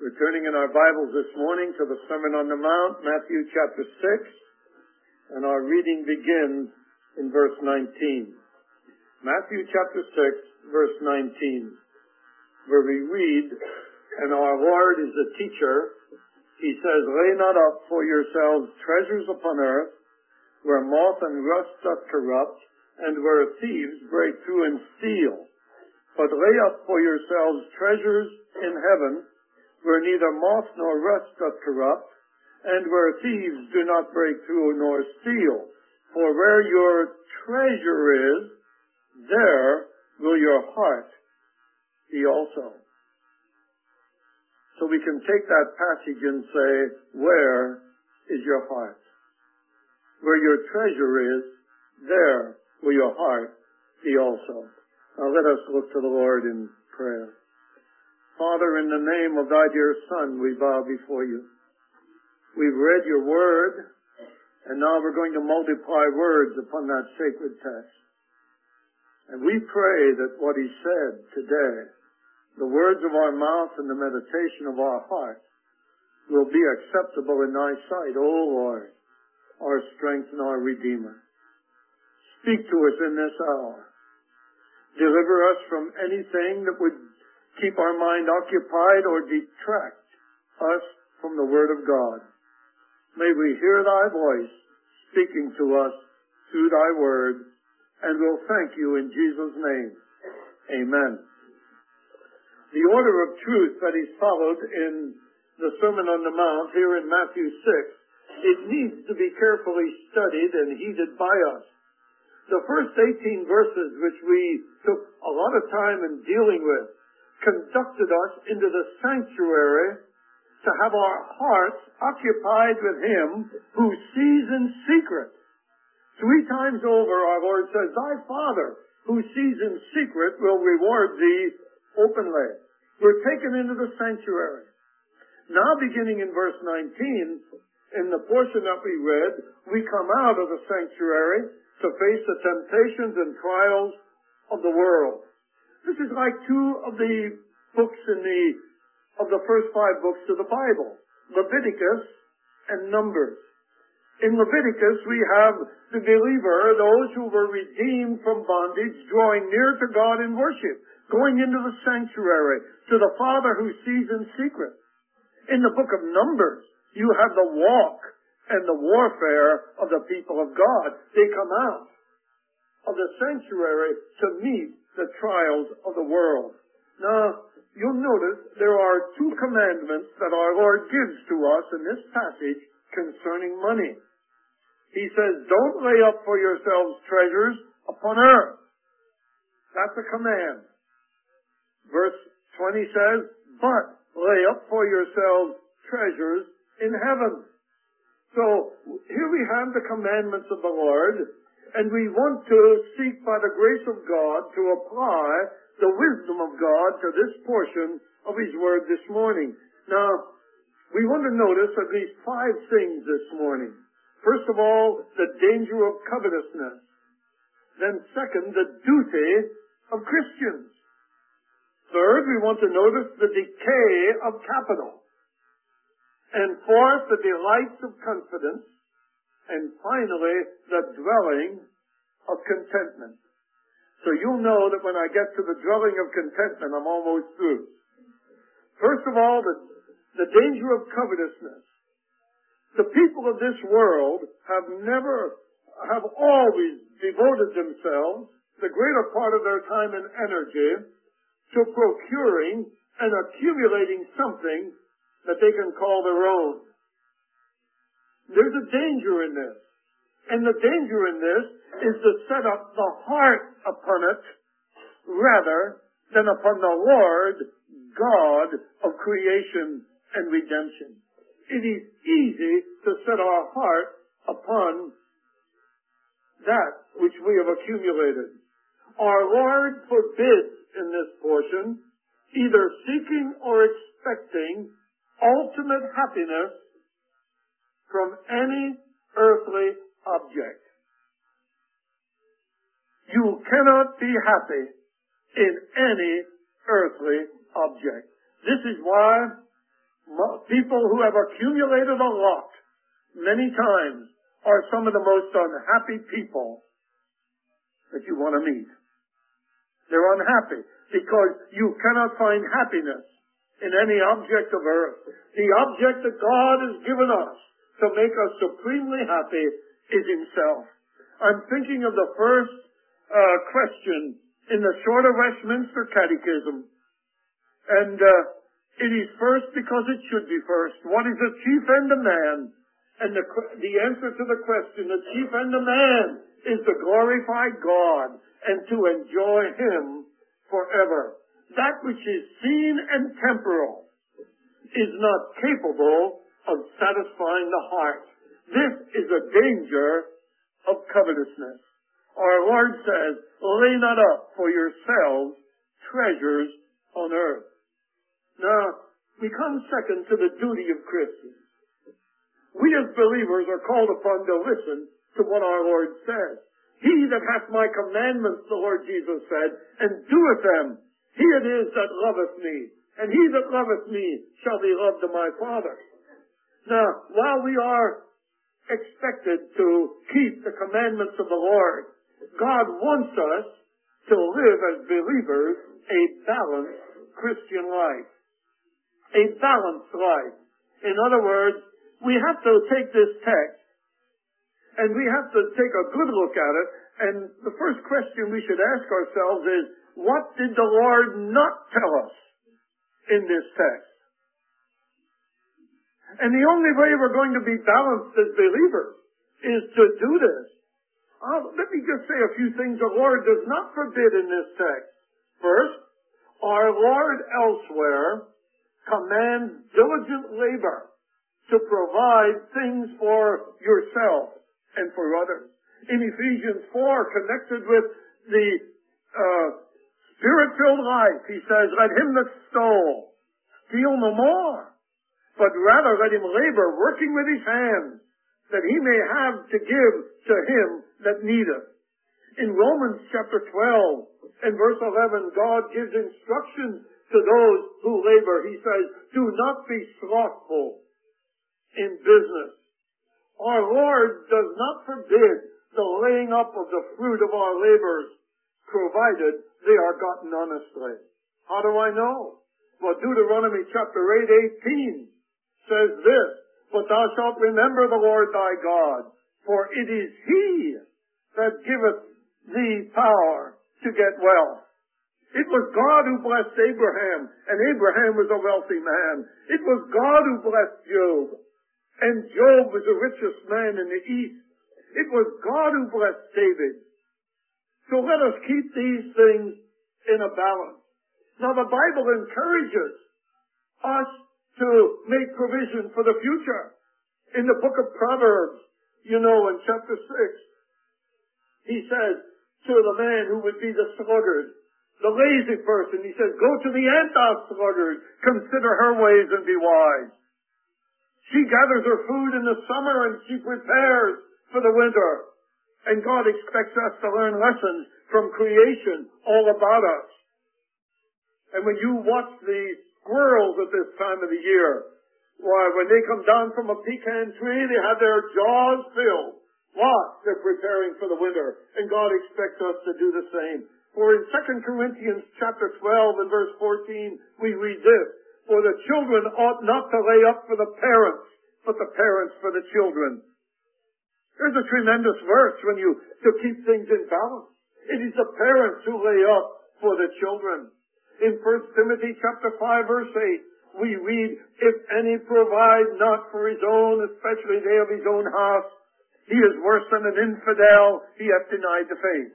We're turning in our Bibles this morning to the Sermon on the Mount, Matthew chapter 6, and our reading begins in verse 19. Matthew chapter 6, verse 19, where we read, and our Lord is the teacher. He says, "Lay not up for yourselves treasures upon earth, where moth and rust doth corrupt, and where thieves break through and steal. But lay up for yourselves treasures in heaven, where neither moth nor rust doth corrupt, and where thieves do not break through nor steal. For where your treasure is, there will your heart be also." So we can take that passage and say, where is your heart? Where your treasure is, there will your heart be also. Now let us look to the Lord in prayer. Father, in the name of thy dear Son, we bow before you. We've read your word, and now we're going to multiply words upon that sacred text. And we pray that what he said today, the words of our mouth and the meditation of our heart, will be acceptable in thy sight, O Lord, our strength and our Redeemer. Speak to us in this hour. Deliver us from anything that would keep our mind occupied or detract us from the Word of God. May we hear thy voice speaking to us through thy Word, and we'll thank you in Jesus' name. Amen. The order of truth that is followed in the Sermon on the Mount here in Matthew 6, it needs to be carefully studied and heeded by us. The first 18 verses, which we took a lot of time in dealing with, conducted us into the sanctuary to have our hearts occupied with him who sees in secret. 3 times over our Lord says, "Thy Father who sees in secret will reward thee openly." We're taken into the sanctuary. Now beginning in verse 19, in the portion that we read, we come out of the sanctuary to face the temptations and trials of the world. This is like 2 of the books of the first 5 books of the Bible, Leviticus and Numbers. In Leviticus, we have the believer, those who were redeemed from bondage, drawing near to God in worship, going into the sanctuary, to the Father who sees in secret. In the book of Numbers, you have the walk and the warfare of the people of God. They come out of the sanctuary to meet the trials of the world. Now, you'll notice there are 2 commandments that our Lord gives to us in this passage concerning money. He says, don't lay up for yourselves treasures upon earth. That's a command. Verse 20 says, but lay up for yourselves treasures in heaven. So, here we have the commandments of the Lord, and we want to seek by the grace of God to apply the wisdom of God to this portion of his word this morning. Now, we want to notice at least 5 things this morning. First of all, the danger of covetousness. Then second, the duty of Christians. Third, we want to notice the decay of capital. And fourth, the delights of confidence. And finally, the dwelling of contentment. So you'll know that when I get to the dwelling of contentment, I'm almost through. First of all, the danger of covetousness. The people of this world have always devoted themselves, the greater part of their time and energy, to procuring and accumulating something that they can call their own. There's a danger in this. And the danger in this is to set up the heart upon it rather than upon the Lord God of creation and redemption. It is easy to set our heart upon that which we have accumulated. Our Lord forbids in this portion either seeking or expecting ultimate happiness from any earthly object. You cannot be happy in any earthly object. This is why People who have accumulated a lot many times are some of the most unhappy people that you want to meet. They're unhappy because you cannot find happiness in any object of earth. The object that God has given us to make us supremely happy is Himself. I'm thinking of the first question in the Shorter Westminster Catechism. And it is first because it should be first. What is the chief end of man? And the answer to the question, the chief end of man, is to glorify God and to enjoy Him forever. That which is seen and temporal is not capable of satisfying the heart. This is a danger of covetousness. Our Lord says, lay not up for yourselves treasures on earth. Now, we come second to the duty of Christians. We as believers are called upon to listen to what our Lord says. He that hath my commandments, the Lord Jesus said, and doeth them, he it is that loveth me. And he that loveth me shall be loved of my Father. Now, while we are expected to keep the commandments of the Lord, God wants us to live as believers a balanced Christian life. A balanced life. In other words, we have to take this text and we have to take a good look at it. And the first question we should ask ourselves is, what did the Lord not tell us in this text? And the only way we're going to be balanced as believers is to do this. Let me just say a few things the Lord does not forbid in this text. First, our Lord elsewhere commands diligent labor to provide things for yourself and for others. In Ephesians 4, connected with the Spirit-filled life, he says, let him that stole steal no more, but rather let him labor, working with his hands, that he may have to give to him that needeth. In Romans chapter 12 and verse 11, God gives instructions to those who labor. He says, do not be slothful in business. Our Lord does not forbid the laying up of the fruit of our labors, provided they are gotten honestly. How do I know? Well, Deuteronomy chapter 8:18 says this, but thou shalt remember the Lord thy God, for it is He that giveth thee power to get wealth. It was God who blessed Abraham, and Abraham was a wealthy man. It was God who blessed Job, and Job was the richest man in the East. It was God who blessed David. So let us keep these things in a balance. Now the Bible encourages us to make provision for the future. In the book of Proverbs, in chapter 6, he says to the man who would be the sluggard, the lazy person, he says, go to the ant, thou sluggard, consider her ways and be wise. She gathers her food in the summer and she prepares for the winter. And God expects us to learn lessons from creation all about us. And when you watch the squirrels at this time of the year, why, when they come down from a pecan tree, they have their jaws filled. What? They're preparing for the winter. And God expects us to do the same. For in 2 Corinthians chapter 12 and verse 14, we read this, for the children ought not to lay up for the parents, but the parents for the children. There's a tremendous verse to keep things in balance. It is the parents who lay up for the children. In 1 Timothy chapter 5 verse 8, we read, if any provide not for his own, especially they of his own house, he is worse than an infidel, he hath denied the faith.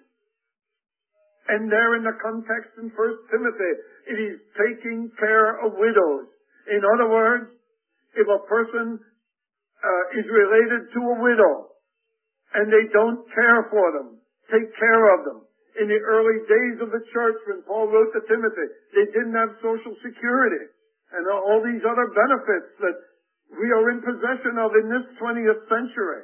And there in the context in 1 Timothy, it is taking care of widows. In other words, if a person is related to a widow, and they don't care for them, take care of them. In the early days of the church, when Paul wrote to Timothy, they didn't have Social Security and all these other benefits that we are in possession of in this 20th century.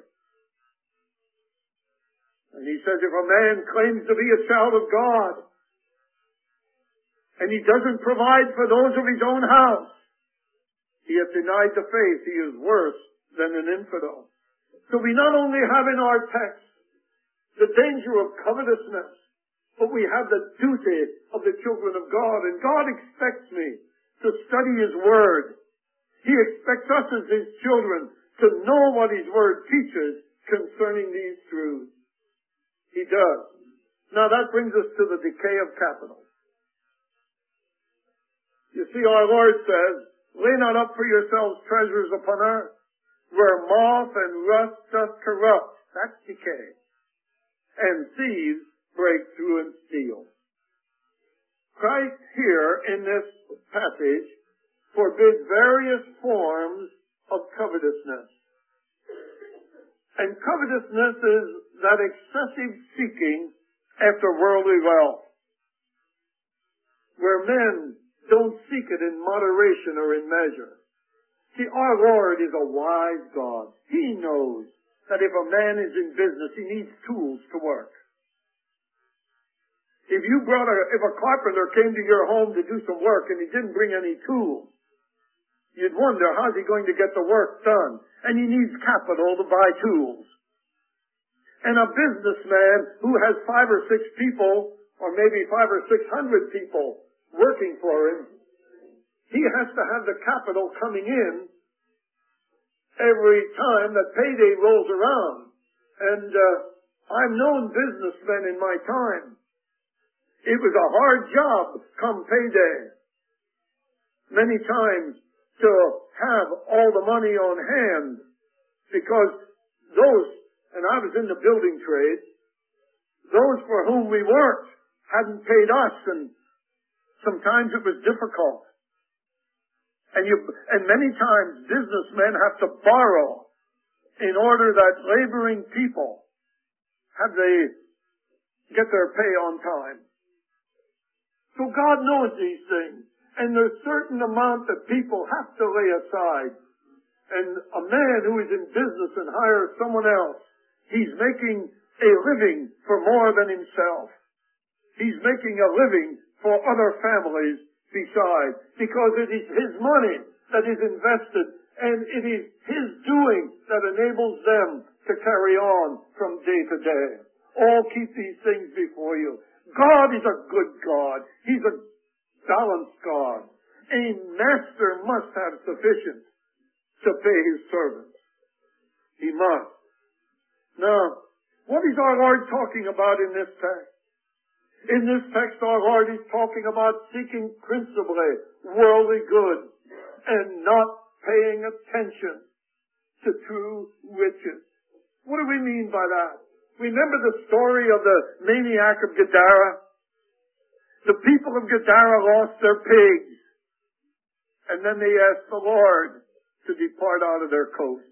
And he says, if a man claims to be a child of God, and he doesn't provide for those of his own house, He hath denied the faith. He is worse than an infidel. So we not only have in our text the danger of covetousness, but we have the duty of the children of God. And God expects me to study His Word. He expects us as His children to know what His Word teaches concerning these truths. He does. Now that brings us to the decay of capital. You see, our Lord says, lay not up for yourselves treasures upon earth, where moth and rust doth corrupt. That's decay. And thieves break through and steal. Christ here in this passage forbids various forms of covetousness. And covetousness is that excessive seeking after worldly wealth, where men don't seek it in moderation or in measure. See, our Lord is a wise God. He knows that if a man is in business, he needs tools to work. If a carpenter came to your home to do some work and he didn't bring any tools, you'd wonder, how's he going to get the work done? And he needs capital to buy tools. And a businessman who has 5 or 6 people, or maybe 500 or 600 people working for him, he has to have the capital coming in every time that payday rolls around. And I've known businessmen in my time. It was a hard job come payday. Many times to have all the money on hand, because those, and I was in the building trade, those for whom we worked hadn't paid us, and sometimes it was difficult. And many times businessmen have to borrow in order that laboring people get their pay on time. So God knows these things. And there's a certain amount that people have to lay aside. And a man who is in business and hires someone else, he's making a living for more than himself. He's making a living for other families besides, because it is his money that is invested, and it is his doing that enables them to carry on from day to day. All keep these things before you. God is a good God. He's a balanced God. A master must have sufficient to pay his servants. He must. Now, what is our Lord talking about in this text? In this text, our Lord is talking about seeking principally worldly good and not paying attention to true riches. What do we mean by that? Remember the story of the maniac of Gadara? The people of Gadara lost their pigs, and then they asked the Lord to depart out of their coast.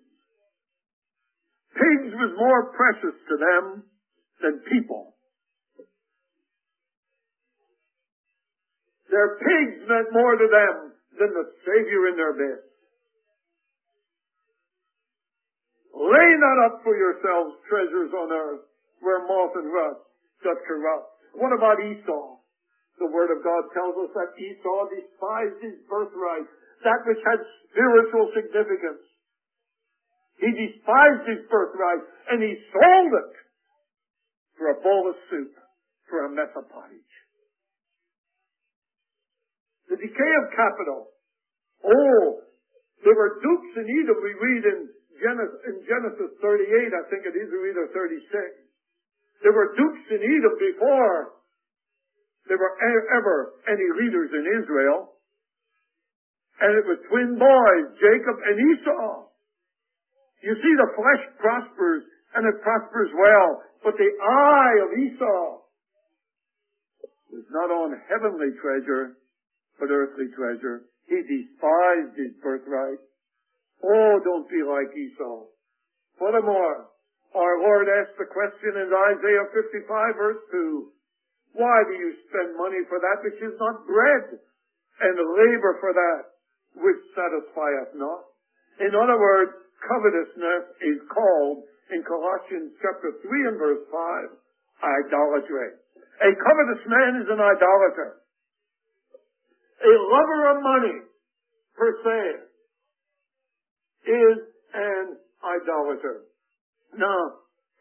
Pigs was more precious to them than people. Their pigs meant more to them than the Savior in their midst. Lay not up for yourselves treasures on earth, where moth and rust doth corrupt. What about Esau? The Word of God tells us that Esau despised his birthright, that which had spiritual significance. He despised his birthright, and he sold it for a bowl of soup, for a mess of pottage. The decay of capital. Oh, there were dukes in Edom, we read in Genesis 38, I think it is, or either 36. There were dukes in Edom before there were ever any leaders in Israel. And it was twin boys, Jacob and Esau. You see, the flesh prospers, and it prospers well, but the eye of Esau was not on heavenly treasure, but earthly treasure. He despised his birthright. Oh, don't be like Esau. Furthermore, our Lord asked the question in Isaiah 55 verse 2, why do you spend money for that which is not bread, and labor for that which satisfieth not? In other words, covetousness is called in Colossians chapter 3 and verse 5, idolatry. A covetous man is an idolater. A lover of money, per se, is an idolater. Now,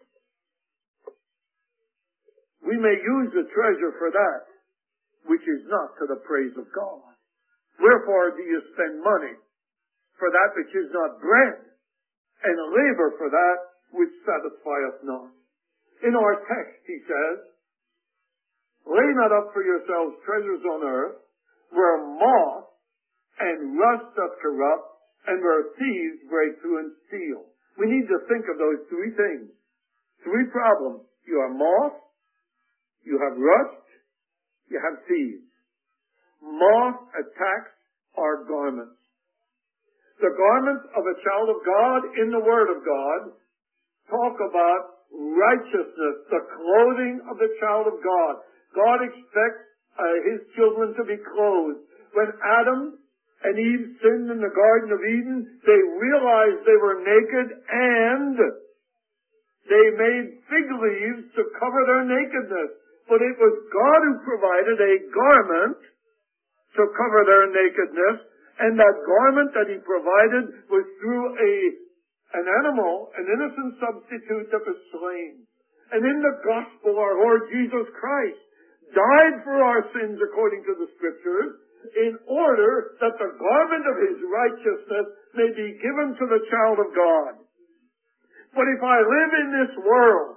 we may use the treasure for that which is not to the praise of God. Wherefore do you spend money for that which is not bread, and labor for that which satisfieth not? In our text, he says, lay not up for yourselves treasures on earth, where moth and rust doth corrupt, and where thieves break through and steal. We need to think of those three things. Three problems. You have moth, you have rust, you have thieves. Moth attacks our garments. The garments of a child of God in the Word of God talk about righteousness, the clothing of the child of God. God expects His children to be clothed. When Adam and Eve sinned in the Garden of Eden, they realized they were naked and they made fig leaves to cover their nakedness. But it was God who provided a garment to cover their nakedness, and that garment that He provided was through an animal, an innocent substitute that was slain. And in the gospel, our Lord Jesus Christ died for our sins according to the Scriptures, in order that the garment of His righteousness may be given to the child of God. But if I live in this world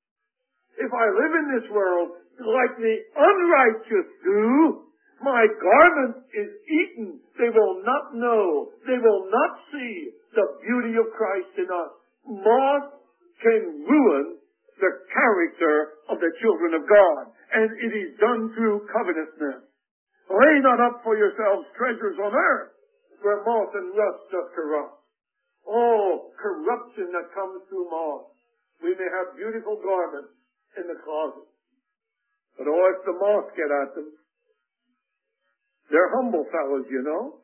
like the unrighteous do, my garment is eaten. They will not know. They will not see the beauty of Christ in us. Moth can ruin the character of the children of God, and it is done through covetousness. Lay not up for yourselves treasures on earth, where moth and rust doth corrupt. Oh, corruption that comes through moth. We may have beautiful garments in the closet, but oh, if the moth get at them, they're humble fellows, you know.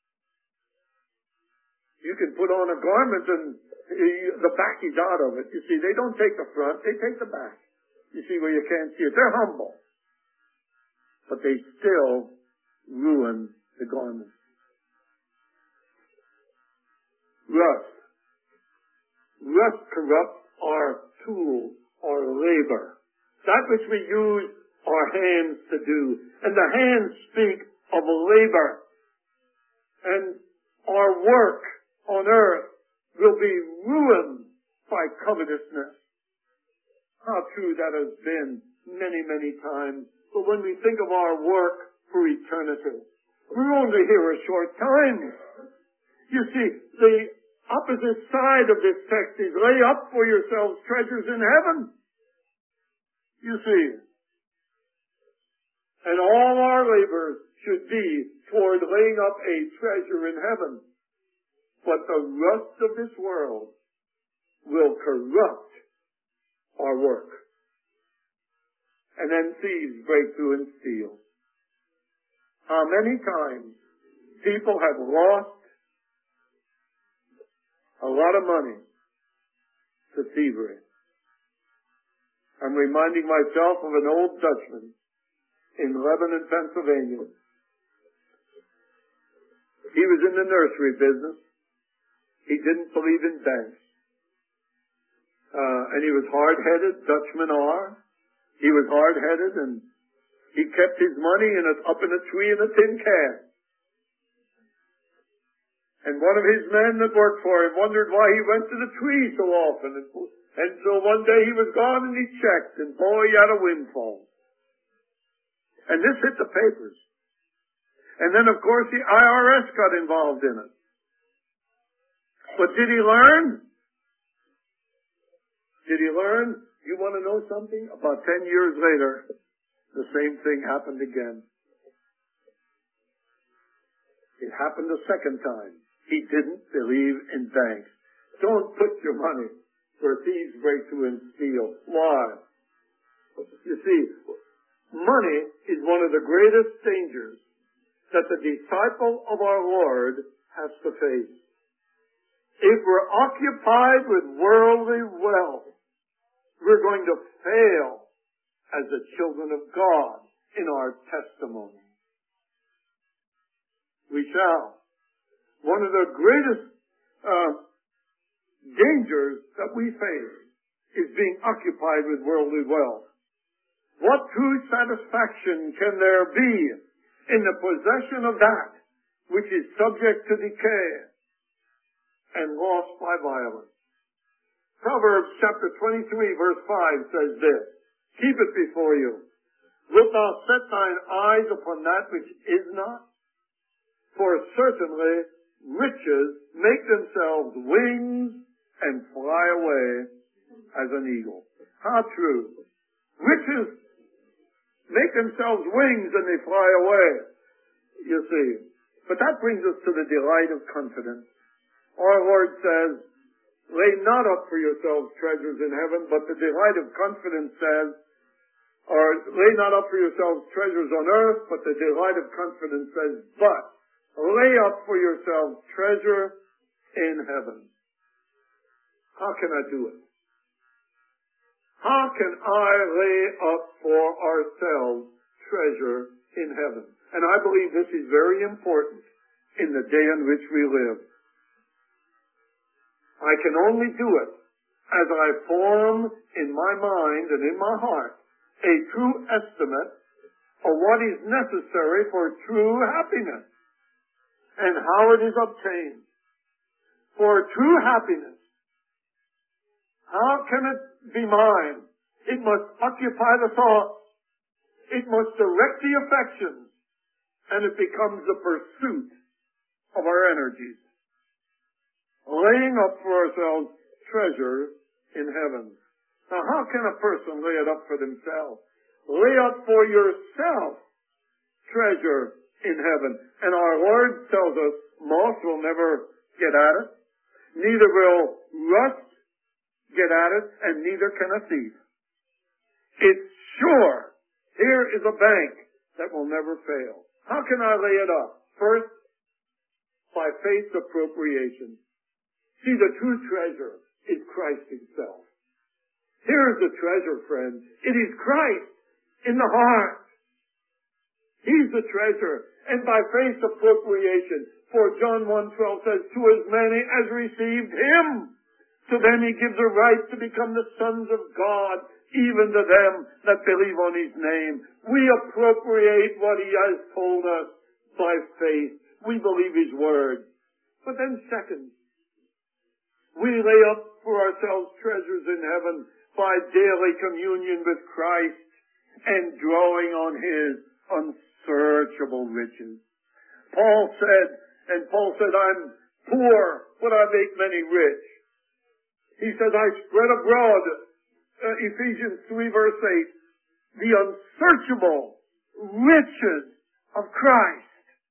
You can put on a garment and the back is out of it. You see, they don't take the front, they take the back. You see where you can't see it. They're humble. But they still ruin the garment. Rust. Rust corrupts our tools, our labor. That which we use our hands to do. And the hands speak of labor. And our work on earth will be ruined by covetousness. How true that has been many, many times. But when we think of our work for eternity, we're only here a short time. You see, the opposite side of this text is lay up for yourselves treasures in heaven. You see. And all our labors should be toward laying up a treasure in heaven. But the rust of this world will corrupt our work. And then thieves break through and steal. How many times people have lost a lot of money to thievery. I'm reminding myself of an old Dutchman in Lebanon, Pennsylvania. He was in the nursery business. He didn't believe in banks. And he was hard-headed, Dutchmen are. He was hard-headed, and he kept his money up in a tree in a tin can. And one of his men that worked for him wondered why he went to the tree so often. And so one day he was gone and he checked, and boy, he had a windfall. And this hit the papers. And then, of course, the IRS got involved in it. But did he learn? Did he learn? You want to know something? About 10 years later, the same thing happened again. It happened a second time. He didn't believe in banks. Don't put your money where thieves break through and steal. Why? You see, money is one of the greatest dangers that the disciple of our Lord has to face. If we're occupied with worldly wealth, we're going to fail as the children of God in our testimony. We shall. One of the greatest dangers that we face is being occupied with worldly wealth. What true satisfaction can there be in the possession of that which is subject to decay and lost by violence? Proverbs chapter 23 verse 5 says this, keep it before you. Wilt thou set thine eyes upon that which is not? For certainly riches make themselves wings and fly away as an eagle. How true. Riches make themselves wings and they fly away, you see. But that brings us to the delight of confidence. Our Lord says, lay not up for yourselves treasures in heaven, but the delight of confidence says, or lay not up for yourselves treasures on earth, but the delight of confidence says, but lay up for yourselves treasure in heaven. How can I do it? How can I lay up for ourselves treasure in heaven? And I believe this is very important in the day in which we live. I can only do it as I form in my mind and in my heart a true estimate of what is necessary for true happiness and how it is obtained. For true happiness, how can it be mine? It must occupy the thoughts. It must direct the affections. And it becomes the pursuit of our energies. Laying up for ourselves treasure in heaven. Now, how can a person lay it up for themselves? Lay up for yourself treasure in heaven. And our Lord tells us moth will never get at it, neither will rust get at it, and neither can a thief. It's sure. Here is a bank that will never fail. How can I lay it up? First, by faith appropriation. See, the true treasure is Christ himself. Here's the treasure, friends. It is Christ in the heart. He's the treasure. And by faith appropriation, for John 1:12 says, to as many as received him, to them he gives a right to become the sons of God, even to them that believe on his name. We appropriate what he has told us by faith. We believe his word. But then second, we lay up for ourselves treasures in heaven by daily communion with Christ and drawing on his unsearchable riches. Paul said, I'm poor, but I make many rich. He says, I spread abroad, Ephesians 3 verse 8, the unsearchable riches of Christ.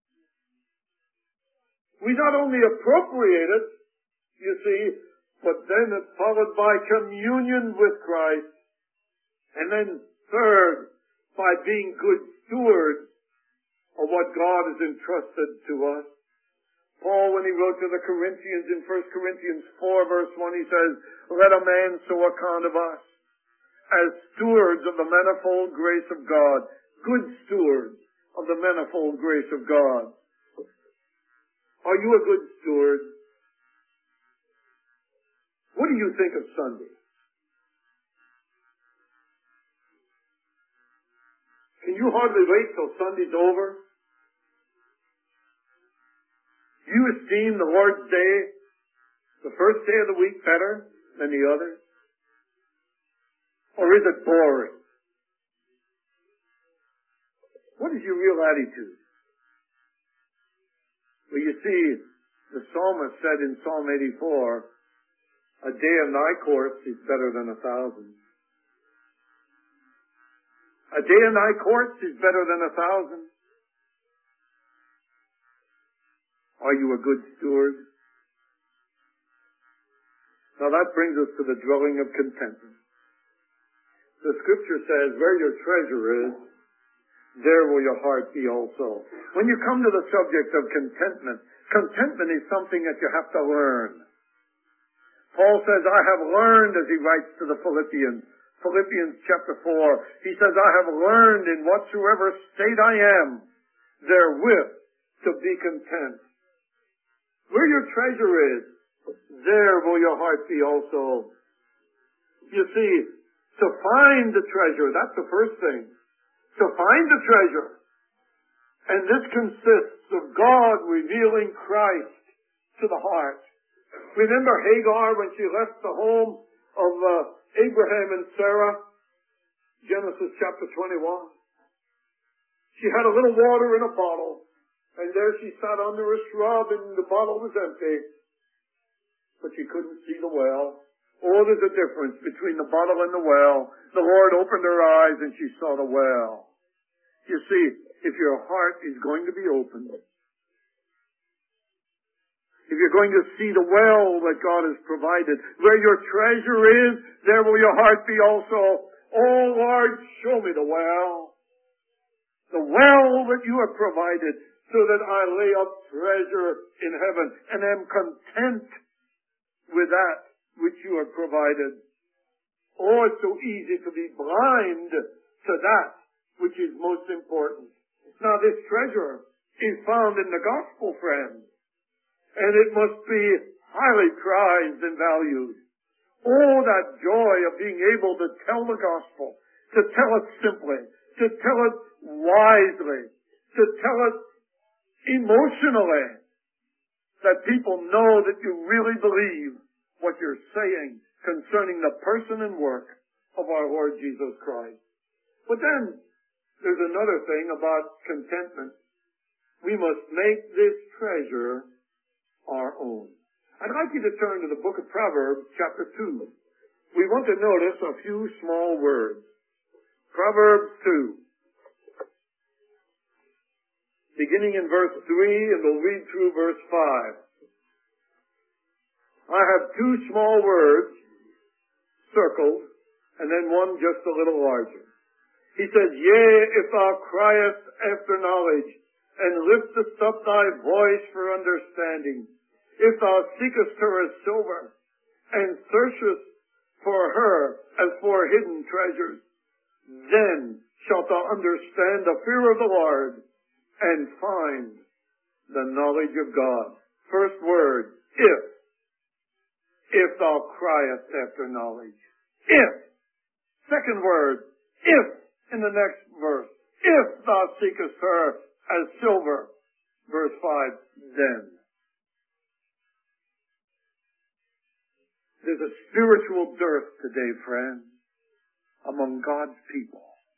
We not only appropriate it, you see, but then it's followed by communion with Christ. And then third, by being good stewards of what God has entrusted to us. Paul, when he wrote to the Corinthians in 1 Corinthians 4 verse 1, he says, let a man so account of us as stewards of the manifold grace of God, good stewards of the manifold grace of God. Are you a good steward? What do you think of Sunday? Can you hardly wait till Sunday's over? Do you esteem the Lord's Day, the first day of the week, better than the others? Or is it boring? What is your real attitude? Well, you see, the psalmist said in Psalm 84, a day in thy courts is better than 1,000. A day in thy courts is better than 1,000. Are you a good steward? Now that brings us to the dwelling of contentment. The scripture says, where your treasure is, there will your heart be also. When you come to the subject of contentment, contentment is something that you have to learn. Paul says, I have learned, as he writes to the Philippians chapter 4, he says, I have learned in whatsoever state I am, therewith to be content. Where your treasure is, there will your heart be also. You see, to find the treasure, that's the first thing. To find the treasure. And this consists of God revealing Christ to the heart. Remember Hagar when she left the home of Abraham and Sarah? Genesis chapter 21. She had a little water in a bottle, and there she sat under a shrub, and the bottle was empty. But she couldn't see the well. Oh, there's a difference between the bottle and the well. The Lord opened her eyes, and she saw the well. You see, if your heart is going to be opened, if you're going to see the well that God has provided, where your treasure is, there will your heart be also. Oh, Lord, show me the well that you have provided, so that I lay up treasure in heaven and am content with that which you have provided. Oh, it's so easy to be blind to that which is most important. Now, this treasure is found in the gospel, friends, and it must be highly prized and valued. Oh, that joy of being able to tell the gospel, to tell it simply, to tell it wisely, to tell it emotionally, that people know that you really believe what you're saying concerning the person and work of our Lord Jesus Christ. But then, there's another thing about contentment. We must make this treasure our own. I'd like you to turn to the book of Proverbs, chapter 2. We want to notice a few small words. Proverbs 2. Beginning in verse 3, and we'll read through verse 5. I have two small words circled, and then one just a little larger. He says, Yea, if thou criest after knowledge, and liftest up thy voice for understanding, if thou seekest her as silver, and searchest for her as for hidden treasures, then shalt thou understand the fear of the Lord, and find the knowledge of God. First word, if. If thou criest after knowledge. If. Second word, if, in the next verse. If thou seekest her as silver. Verse 5, then. There's a spiritual dearth today, friends, among God's people.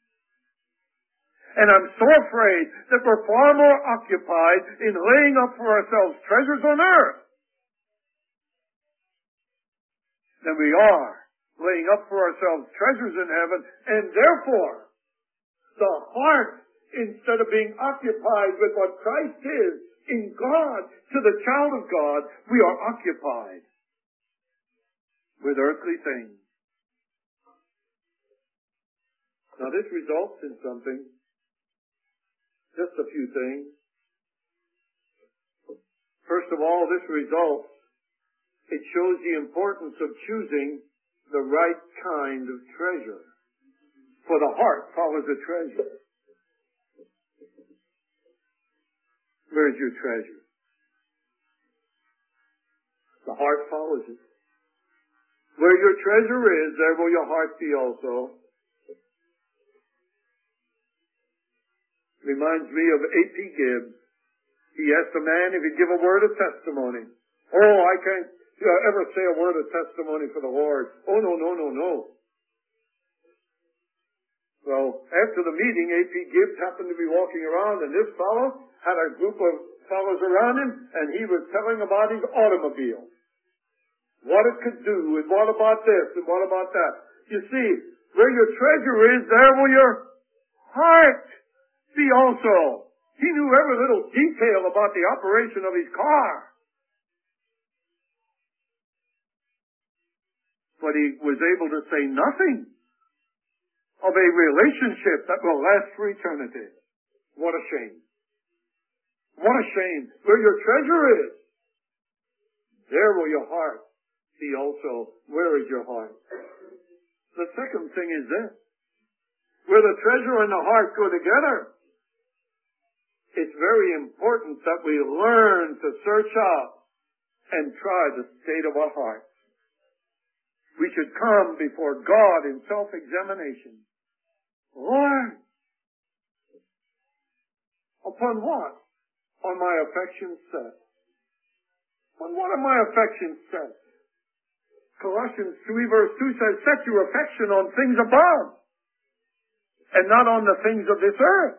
And I'm so afraid that we're far more occupied in laying up for ourselves treasures on earth than we are laying up for ourselves treasures in heaven. And therefore, the heart, instead of being occupied with what Christ is in God to the child of God, we are occupied with earthly things. Now this results in something. Just a few things. First of all, this results, it shows the importance of choosing the right kind of treasure. For the heart follows the treasure. Where's your treasure? The heart follows it. Where your treasure is, there will your heart be also. Reminds me of A.P. Gibbs. He asked a man if he'd give a word of testimony. Oh, I can't ever say a word of testimony for the Lord. Oh, no. Well, after the meeting, A.P. Gibbs happened to be walking around, and this fellow had a group of fellows around him, and he was telling about his automobile. What it could do, and what about this, and what about that. You see, where your treasure is, there will your heart be also. He knew every little detail about the operation of his car. But he was able to say nothing of a relationship that will last for eternity. What a shame. What a shame. Where your treasure is, there will your heart be also. Where is your heart? The second thing is this. Where the treasure and the heart go together, it's very important that we learn to search out and try the state of our hearts. We should come before God in self-examination. Lord, upon what are my affections set? On what are my affections set? Colossians 3 verse 2 says, set your affection on things above and not on the things of this earth.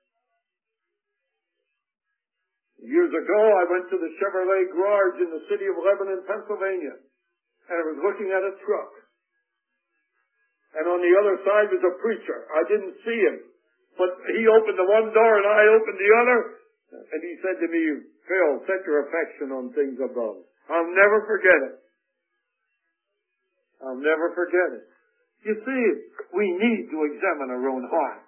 Years ago, I went to the Chevrolet garage in the city of Lebanon, Pennsylvania, and I was looking at a truck. And on the other side was a preacher. I didn't see him, but he opened the one door and I opened the other, and he said to me, Phil, set your affection on things above. I'll never forget it. I'll never forget it. You see, we need to examine our own heart.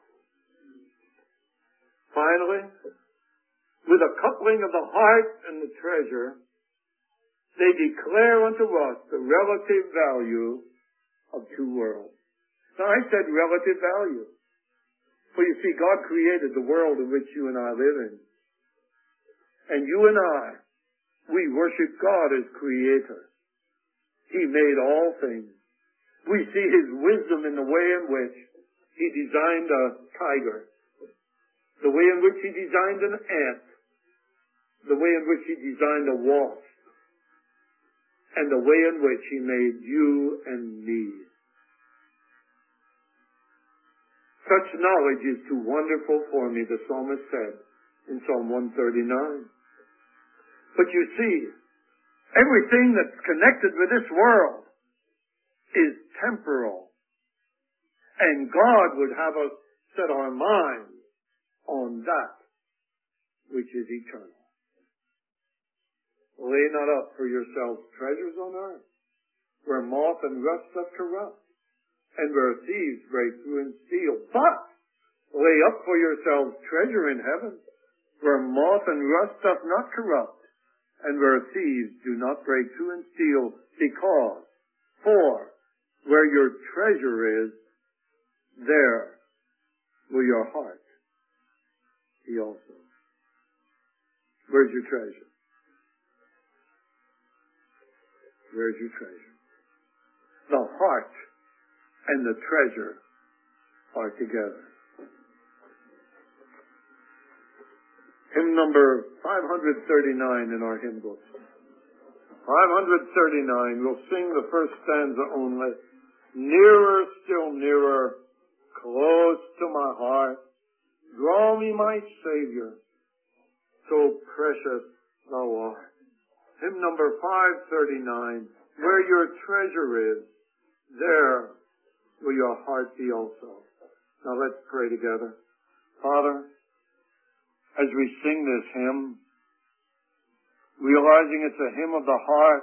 Finally, with a coupling of the heart and the treasure, they declare unto us the relative value of two worlds. Now, I said relative value. For you see, God created the world in which you and I live in. And you and I, we worship God as Creator. He made all things. We see His wisdom in the way in which He designed a tiger, the way in which He designed an ant, the way in which He designed a wasp, and the way in which He made you and me. Such knowledge is too wonderful for me, the psalmist said in Psalm 139. But you see, everything that's connected with this world is temporal. And God would have us set our minds on that which is eternal. Lay not up for yourselves treasures on earth, where moth and rust doth corrupt, and where thieves break through and steal. But lay up for yourselves treasure in heaven, where moth and rust doth not corrupt, and where thieves do not break through and steal. Because, for where your treasure is, there will your heart be also. Where's your treasure? Where's your treasure? The heart and the treasure are together. Hymn number 539 in our hymn book. 539, we'll sing the first stanza only. Nearer, still nearer, close to my heart, draw me, my Savior, so precious thou art. Hymn number 539, where your treasure is, there will your heart be also. Now let's pray together. Father, as we sing this hymn, realizing it's a hymn of the heart,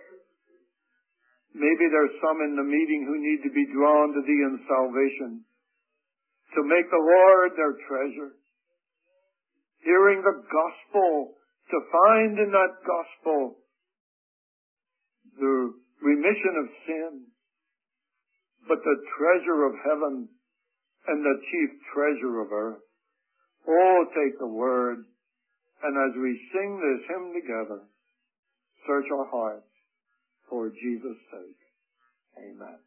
maybe there's some in the meeting who need to be drawn to Thee in salvation, to make the Lord their treasure, hearing the gospel, to find in that gospel the remission of sin, but the treasure of heaven and the chief treasure of earth. Oh, take the word, and as we sing this hymn together, search our hearts for Jesus' sake. Amen.